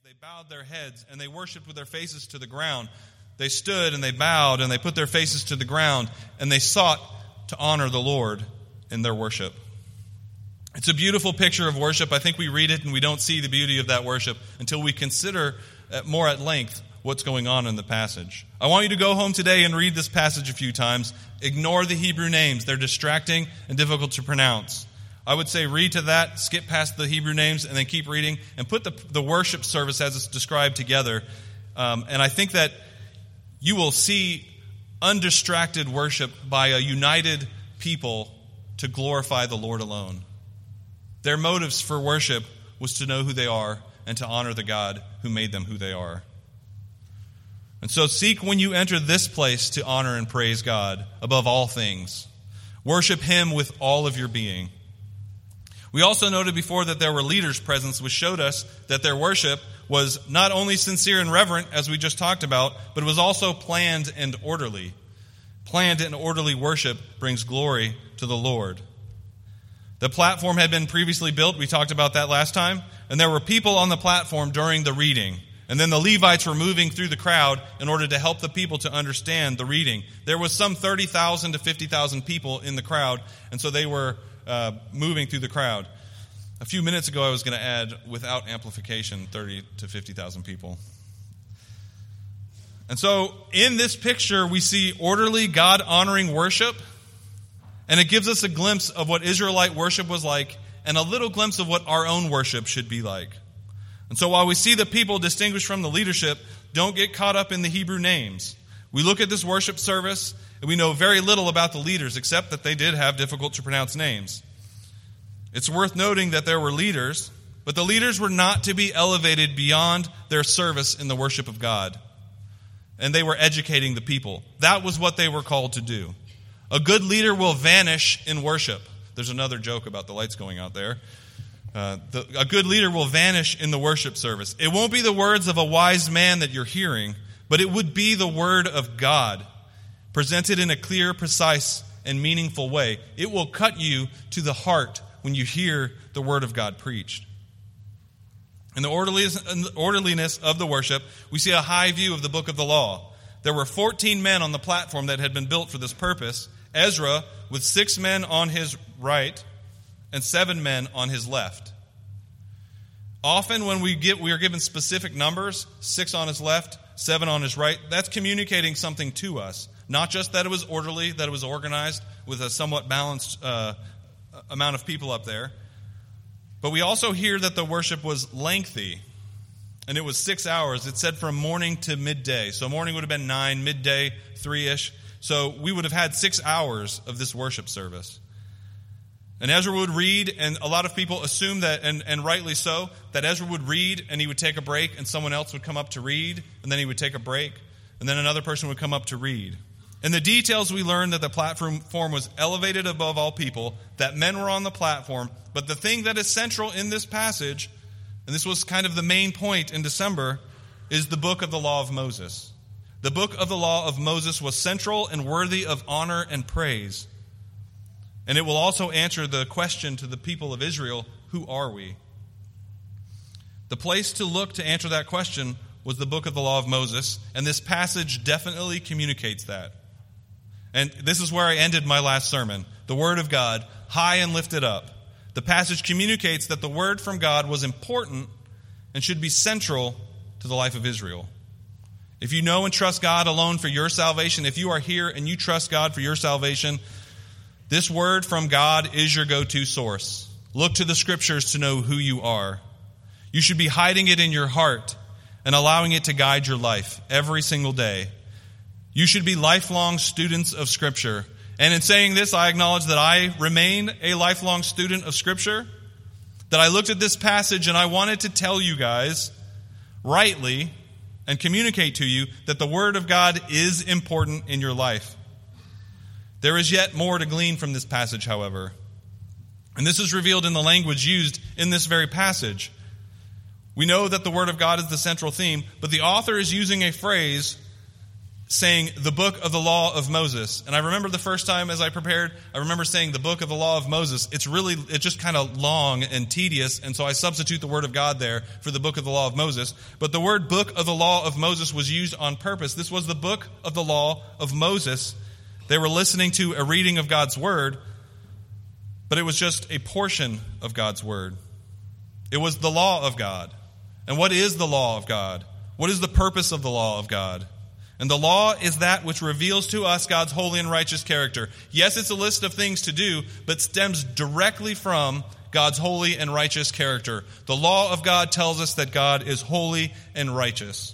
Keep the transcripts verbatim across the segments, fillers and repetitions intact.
they bowed their heads and they worshiped with their faces to the ground. They stood and they bowed and they put their faces to the ground and they sought to honor the Lord in their worship. It's a beautiful picture of worship. I think we read it and we don't see the beauty of that worship until we consider more at length what's going on in the passage. I want you to go home today and read this passage a few times. Ignore the Hebrew names. They're distracting and difficult to pronounce. I would say read to that, skip past the Hebrew names, and then keep reading, and put the, the worship service as it's described together. Um, and I think that you will see undistracted worship by a united people to glorify the Lord alone. Their motives for worship was to know who they are and to honor the God who made them who they are. And so seek when you enter this place to honor and praise God above all things. Worship Him with all of your being. We also noted before that there were leaders present, which showed us that their worship was not only sincere and reverent, as we just talked about, but it was also planned and orderly. Planned and orderly worship brings glory to the Lord. The platform had been previously built. We talked about that last time. And there were people on the platform during the reading. And then the Levites were moving through the crowd in order to help the people to understand the reading. There was some thirty thousand to fifty thousand people in the crowd, and so they were uh, moving through the crowd. A few minutes ago, I was going to add, without amplification, thirty to fifty thousand people. And so in this picture, we see orderly, God-honoring worship, and it gives us a glimpse of what Israelite worship was like and a little glimpse of what our own worship should be like. And so while we see the people distinguished from the leadership, don't get caught up in the Hebrew names. We look at this worship service, and we know very little about the leaders, except that they did have difficult to pronounce names. It's worth noting that there were leaders, but the leaders were not to be elevated beyond their service in the worship of God. And they were educating the people. That was what they were called to do. A good leader will vanish in worship. There's another joke about the lights going out there. Uh, the, a good leader will vanish in the worship service. It won't be the words of a wise man that you're hearing, but it would be the word of God, presented in a clear, precise, and meaningful way. It will cut you to the heart when you hear the word of God preached. In the orderliness of the worship, we see a high view of the book of the law. There were fourteen men on the platform that had been built for this purpose. Ezra, with six men on his right and seven men on his left. Often when we get we are given specific numbers, six on his left, seven on his right, that's communicating something to us. Not just that it was orderly, that it was organized with a somewhat balanced uh, amount of people up there. But we also hear that the worship was lengthy, and it was six hours. It said from morning to midday. So morning would have been nine, midday, three-ish. So we would have had six hours of this worship service. And Ezra would read, and a lot of people assume that, and, and rightly so, that Ezra would read and he would take a break and someone else would come up to read, and then he would take a break, and then another person would come up to read. In the details, we learned that the platform was elevated above all people, that men were on the platform, but the thing that is central in this passage, and this was kind of the main point in December, is the book of the law of Moses. The book of the law of Moses was central and worthy of honor and praise. And it will also answer the question to the people of Israel, who are we? The place to look to answer that question was the book of the law of Moses, and this passage definitely communicates that. And this is where I ended my last sermon. The word of God, high and lifted up. The passage communicates that the word from God was important and should be central to the life of Israel. If you know and trust God alone for your salvation, if you are here and you trust God for your salvation, this word from God is your go-to source. Look to the scriptures to know who you are. You should be hiding it in your heart and allowing it to guide your life every single day. You should be lifelong students of Scripture. And in saying this, I acknowledge that I remain a lifelong student of Scripture, that I looked at this passage and I wanted to tell you guys rightly and communicate to you that the Word of God is important in your life. There is yet more to glean from this passage, however. And this is revealed in the language used in this very passage. We know that the Word of God is the central theme, but the author is using a phrase saying the book of the law of Moses. And I remember the first time as I prepared, I remember saying the book of the law of Moses. It's really, it's just kind of long and tedious, and so I substitute the word of God there for the book of the law of Moses. But the word book of the law of Moses was used on purpose. This was the book of the law of Moses. They were listening to a reading of God's word, but it was just a portion of God's word. It was the law of God. And what is the law of God? What is the purpose of the law of God? And the law is that which reveals to us God's holy and righteous character. Yes, it's a list of things to do, but stems directly from God's holy and righteous character. The law of God tells us that God is holy and righteous.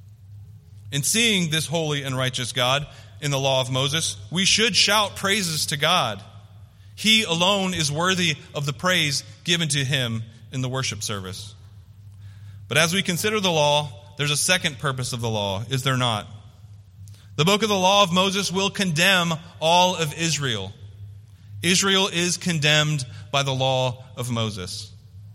In seeing this holy and righteous God in the law of Moses, we should shout praises to God. He alone is worthy of the praise given to him in the worship service. But as we consider the law, there's a second purpose of the law, is there not? The book of the law of Moses will condemn all of Israel. Israel is condemned by the law of Moses.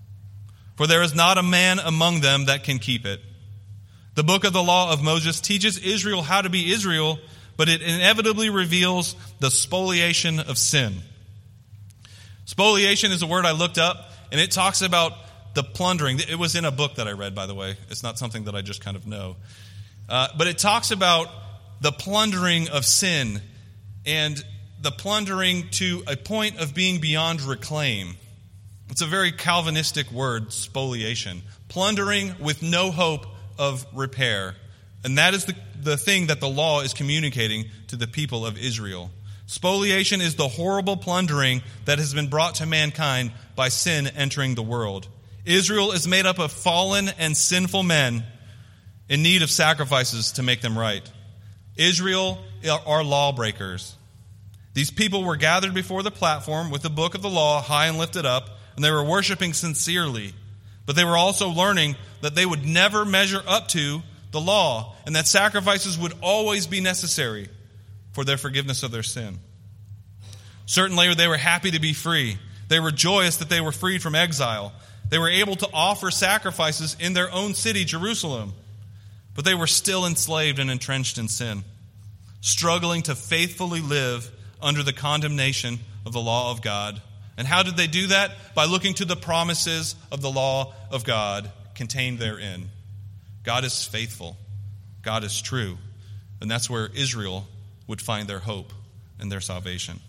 For there is not a man among them that can keep it. The book of the law of Moses teaches Israel how to be Israel, but it inevitably reveals the spoliation of sin. Spoliation is a word I looked up, and it talks about the plundering. It was in a book that I read, by the way. It's not something that I just kind of know. Uh, but it talks about the plundering of sin, and the plundering to a point of being beyond reclaim. It's a very Calvinistic word, spoliation. Plundering with no hope of repair. And that is the, the thing that the law is communicating to the people of Israel. Spoliation is the horrible plundering that has been brought to mankind by sin entering the world. Israel is made up of fallen and sinful men in need of sacrifices to make them right. Israel are lawbreakers. These people were gathered before the platform with the book of the law high and lifted up, and they were worshiping sincerely. But they were also learning that they would never measure up to the law, and that sacrifices would always be necessary for their forgiveness of their sin. Certainly, they were happy to be free. They were joyous that they were freed from exile. They were able to offer sacrifices in their own city, Jerusalem. But they were still enslaved and entrenched in sin, struggling to faithfully live under the condemnation of the law of God. And how did they do that? By looking to the promises of the law of God contained therein. God is faithful. God is true. And that's where Israel would find their hope and their salvation.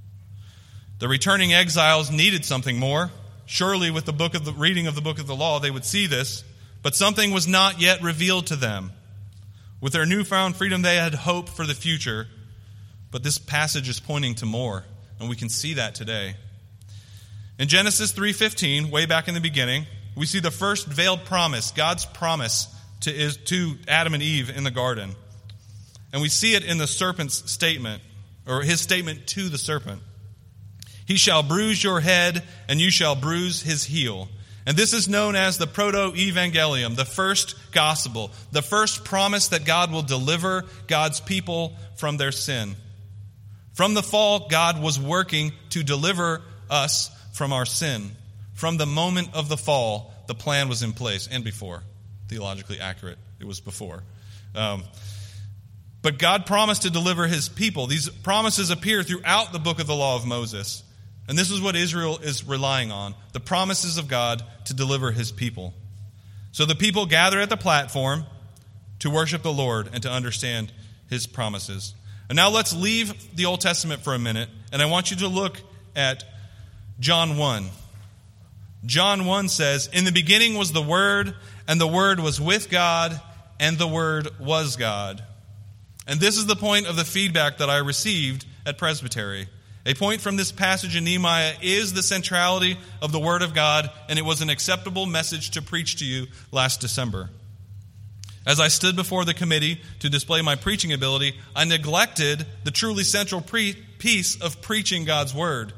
The returning exiles needed something more. Surely with the book of the reading of the book of the law, they would see this. But something was not yet revealed to them. With their newfound freedom, they had hope for the future. But this passage is pointing to more, and we can see that today. In Genesis three fifteen, way back in the beginning, we see the first veiled promise, God's promise to, is, to Adam and Eve in the garden. And we see it in the serpent's statement, or his statement to the serpent. He shall bruise your head, and you shall bruise his heel. And this is known as the proto-evangelium, the first gospel, the first promise that God will deliver God's people from their sin. From the fall, God was working to deliver us from our sin. From the moment of the fall, the plan was in place, and before. Theologically accurate, it was before. Um, but God promised to deliver his people. These promises appear throughout the book of the law of Moses. And this is what Israel is relying on, the promises of God to deliver his people. So the people gather at the platform to worship the Lord and to understand his promises. And now let's leave the Old Testament for a minute, and I want you to look at John one. John one says, "In the beginning was the Word, and the Word was with God, and the Word was God." And this is the point of the feedback that I received at Presbytery. A point from this passage in Nehemiah is the centrality of the Word of God, and it was an acceptable message to preach to you last December. As I stood before the committee to display my preaching ability, I neglected the truly central pre- piece of preaching God's Word.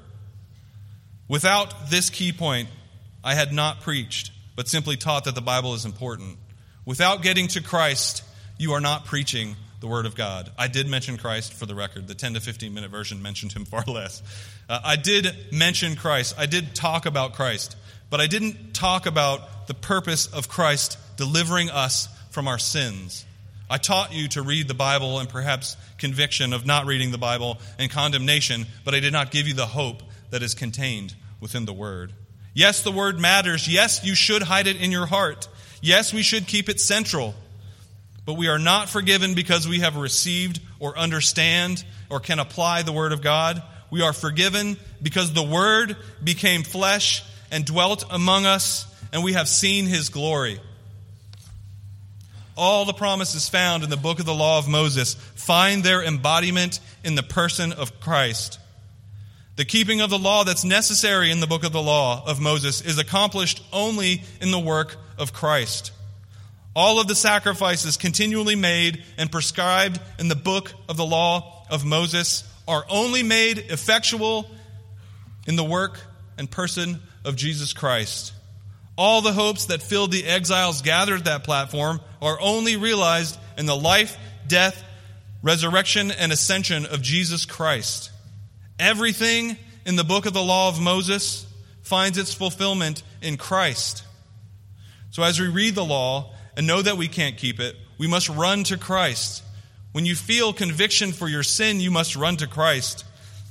Without this key point, I had not preached, but simply taught that the Bible is important. Without getting to Christ, you are not preaching the Word of God. I did mention Christ for the record. The ten to fifteen minute version mentioned him far less. Uh, I did mention Christ. I did talk about Christ. But I didn't talk about the purpose of Christ delivering us from our sins. I taught you to read the Bible and perhaps conviction of not reading the Bible and condemnation, but I did not give you the hope that is contained within the Word. Yes, the Word matters. Yes, you should hide it in your heart. Yes, we should keep it central. But we are not forgiven because we have received or understand or can apply the Word of God. We are forgiven because the Word became flesh and dwelt among us, and we have seen His glory. All the promises found in the book of the law of Moses find their embodiment in the person of Christ. The keeping of the law that's necessary in the book of the law of Moses is accomplished only in the work of Christ. All of the sacrifices continually made and prescribed in the book of the law of Moses are only made effectual in the work and person of Jesus Christ. All the hopes that filled the exiles gathered at that platform are only realized in the life, death, resurrection, and ascension of Jesus Christ. Everything in the book of the law of Moses finds its fulfillment in Christ. So as we read the law and know that we can't keep it, we must run to Christ. When you feel conviction for your sin, you must run to Christ.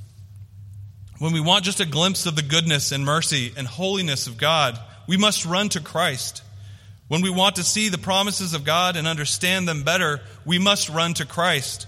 When we want just a glimpse of the goodness and mercy and holiness of God, we must run to Christ. When we want to see the promises of God and understand them better, we must run to Christ.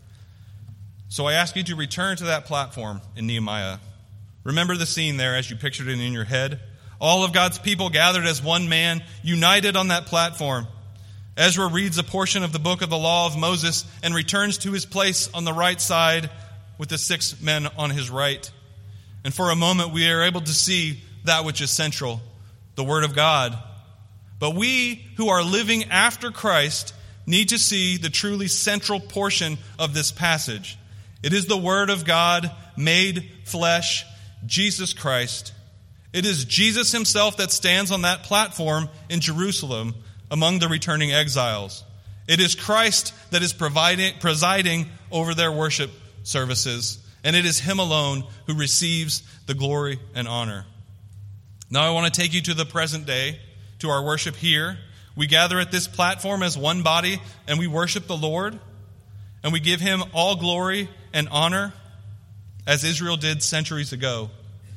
So I ask you to return to that platform in Nehemiah. Remember the scene there as you pictured it in your head. All of God's people gathered as one man, united on that platform. Ezra reads a portion of the book of the law of Moses and returns to his place on the right side with the six men on his right. And for a moment we are able to see that which is central, the Word of God. But we who are living after Christ need to see the truly central portion of this passage. It is the Word of God made flesh, Jesus Christ. It is Jesus himself that stands on that platform in Jerusalem among the returning exiles. It is Christ that is providing, presiding over their worship services, and it is him alone who receives the glory and honor. Now I want to take you to the present day, to our worship here. We gather at this platform as one body, and we worship the Lord, and we give him all glory and honor, as Israel did centuries ago.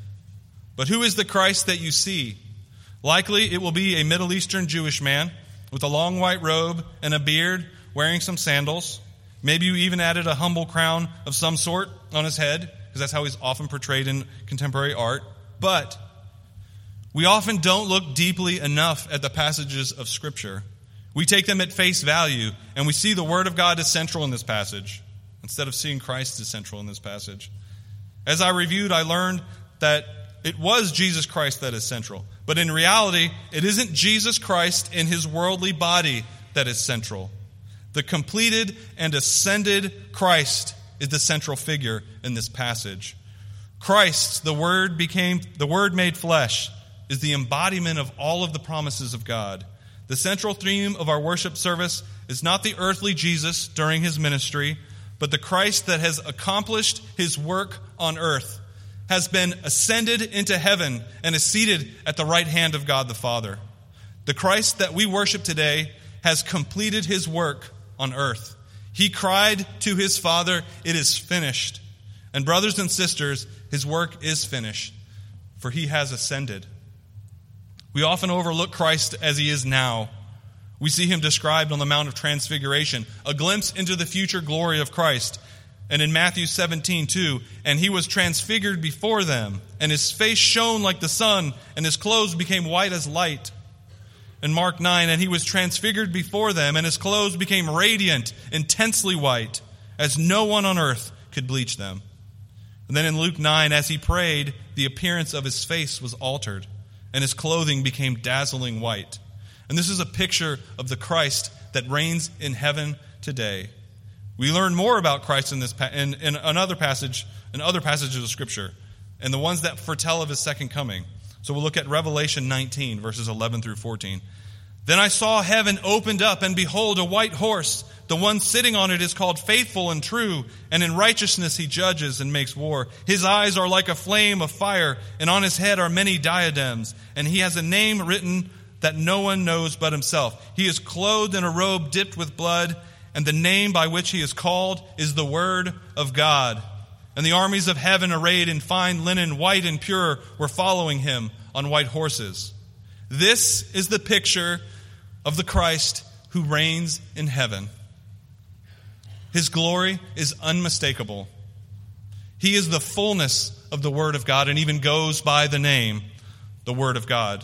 But who is the Christ that you see? Likely it will be a Middle Eastern Jewish man with a long white robe and a beard, wearing some sandals. Maybe you even added a humble crown of some sort on his head, because that's how he's often portrayed in contemporary art. But we often don't look deeply enough at the passages of Scripture. We take them at face value, and we see the Word of God as central in this passage, instead of seeing Christ as central in this passage. As I reviewed, I learned that it was Jesus Christ that is central. But in reality, it isn't Jesus Christ in his worldly body that is central. The completed and ascended Christ is the central figure in this passage. Christ, the Word became, the Word made flesh, is the embodiment of all of the promises of God. The central theme of our worship service is not the earthly Jesus during his ministry, but the Christ that has accomplished his work on earth, has been ascended into heaven, and is seated at the right hand of God the Father. The Christ that we worship today has completed his work on earth. He cried to his Father, "It is finished." And brothers and sisters, his work is finished, for he has ascended. We often overlook Christ as he is now. We see him described on the Mount of Transfiguration, a glimpse into the future glory of Christ. And in Matthew seventeen two, and he was transfigured before them, and his face shone like the sun, and his clothes became white as light. In Mark nine, and he was transfigured before them, and his clothes became radiant, intensely white, as no one on earth could bleach them. And then in Luke nine, as he prayed, the appearance of his face was altered, and his clothing became dazzling white. And this is a picture of the Christ that reigns in heaven today. We learn more about Christ in this in, in another passage, in other passages of Scripture, and the ones that foretell of his second coming. So we'll look at Revelation nineteen, verses eleven through fourteen. Then I saw heaven opened up, and behold, a white horse. The one sitting on it is called Faithful and True, and in righteousness he judges and makes war. His eyes are like a flame of fire, and on his head are many diadems, and he has a name written that no one knows but himself. He is clothed in a robe dipped with blood, and the name by which he is called is the Word of God. And the armies of heaven, arrayed in fine linen, white and pure, were following him on white horses. This is the picture of the Christ who reigns in heaven. His glory is unmistakable. He is the fullness of the Word of God and even goes by the name, the Word of God.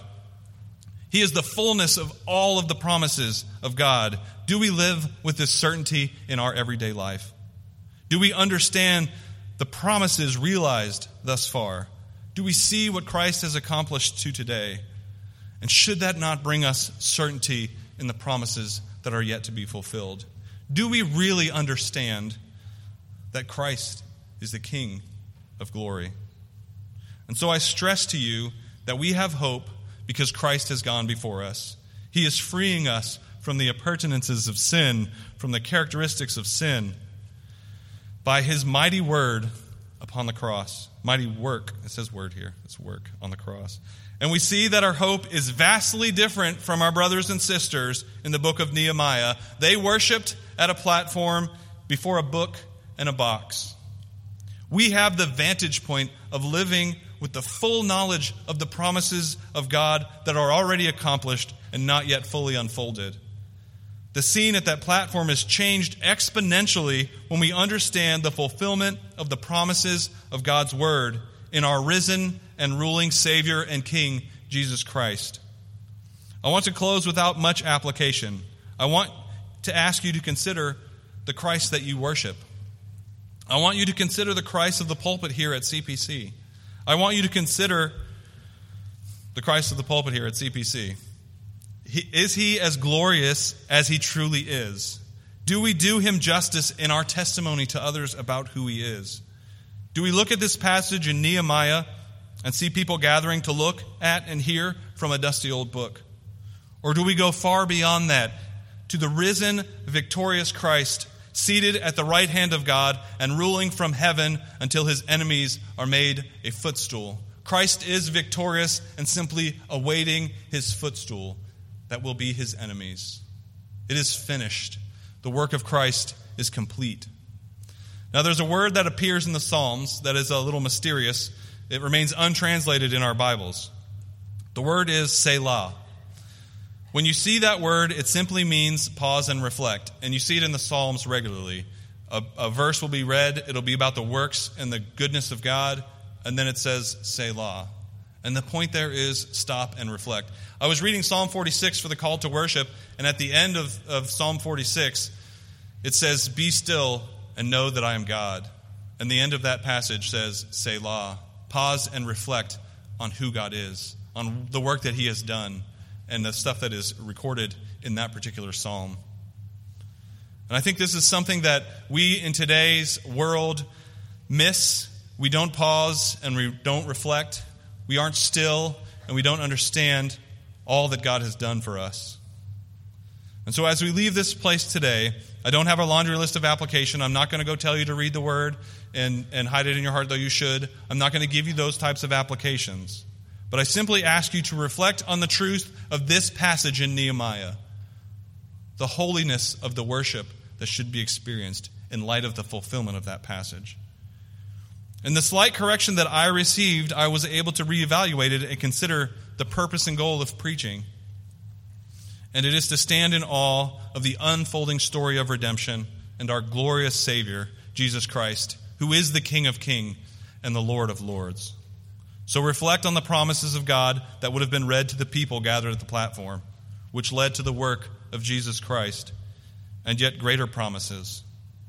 He is the fullness of all of the promises of God. Do we live with this certainty in our everyday life? Do we understand the promises realized thus far? Do we see what Christ has accomplished to today? And should that not bring us certainty in the promises that are yet to be fulfilled? Do we really understand that Christ is the King of glory? And so I stress to you that we have hope because Christ has gone before us. He is freeing us from the appurtenances of sin, from the characteristics of sin, by his mighty word upon the cross. Mighty work. It says word here. It's work on the cross. And we see that our hope is vastly different from our brothers and sisters in the book of Nehemiah. They worshiped at a platform before a book and a box. We have the vantage point of living with the full knowledge of the promises of God that are already accomplished and not yet fully unfolded. The scene at that platform is changed exponentially when we understand the fulfillment of the promises of God's Word in our risen and ruling Savior and King, Jesus Christ. I want to close without much application. I want to ask you to consider the Christ that you worship. I want you to consider the Christ of the pulpit here at C P C. I want you to consider the Christ of the pulpit here at C P C. He, is he as glorious as he truly is? Do we do him justice in our testimony to others about who he is? Do we look at this passage in Nehemiah and see people gathering to look at and hear from a dusty old book? Or do we go far beyond that to the risen, victorious Christ, seated at the right hand of God and ruling from heaven until his enemies are made a footstool? Christ is victorious and simply awaiting his footstool that will be his enemies. It is finished. The work of Christ is complete. Now there's a word that appears in the Psalms that is a little mysterious. It remains untranslated in our Bibles. The word is Selah. When you see that word, it simply means pause and reflect. And you see it in the Psalms regularly. A, a verse will be read. It'll be about the works and the goodness of God. And then it says Selah. And the point there is stop and reflect. I was reading Psalm forty-six for the call to worship, and at the end of, of Psalm forty-six, it says, "Be still and know that I am God." And the end of that passage says, Selah. Pause and reflect on who God is, on the work that he has done, and the stuff that is recorded in that particular psalm. And I think this is something that we in today's world miss. We don't pause and we don't reflect. We aren't still, and we don't understand all that God has done for us. And so as we leave this place today, I don't have a laundry list of application. I'm not going to go tell you to read the word and, and hide it in your heart, though you should. I'm not going to give you those types of applications. But I simply ask you to reflect on the truth of this passage in Nehemiah, the holiness of the worship that should be experienced in light of the fulfillment of that passage. In the slight correction that I received, I was able to reevaluate it and consider the purpose and goal of preaching. And it is to stand in awe of the unfolding story of redemption and our glorious Savior, Jesus Christ, who is the King of Kings and the Lord of Lords. So reflect on the promises of God that would have been read to the people gathered at the platform, which led to the work of Jesus Christ, and yet greater promises.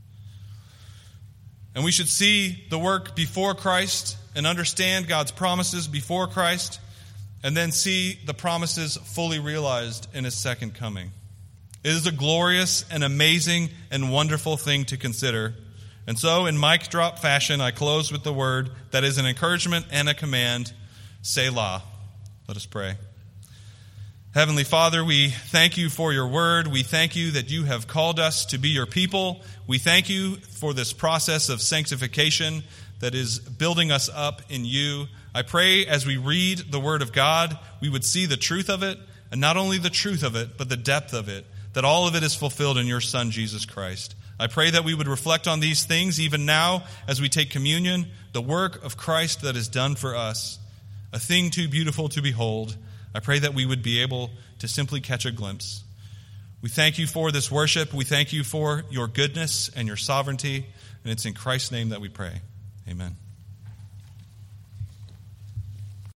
And we should see the work before Christ and understand God's promises before Christ, and then see the promises fully realized in his second coming. It is a glorious and amazing and wonderful thing to consider. And so, in mic drop fashion, I close with the word that is an encouragement and a command, Selah. Let us pray. Heavenly Father, we thank you for your word. We thank you that you have called us to be your people. We thank you for this process of sanctification that is building us up in you. I pray as we read the word of God, we would see the truth of it, and not only the truth of it, but the depth of it, that all of it is fulfilled in your Son, Jesus Christ. I pray that we would reflect on these things even now as we take communion, the work of Christ that is done for us, a thing too beautiful to behold. I pray that we would be able to simply catch a glimpse. We thank you for this worship. We thank you for your goodness and your sovereignty. And it's in Christ's name that we pray. Amen.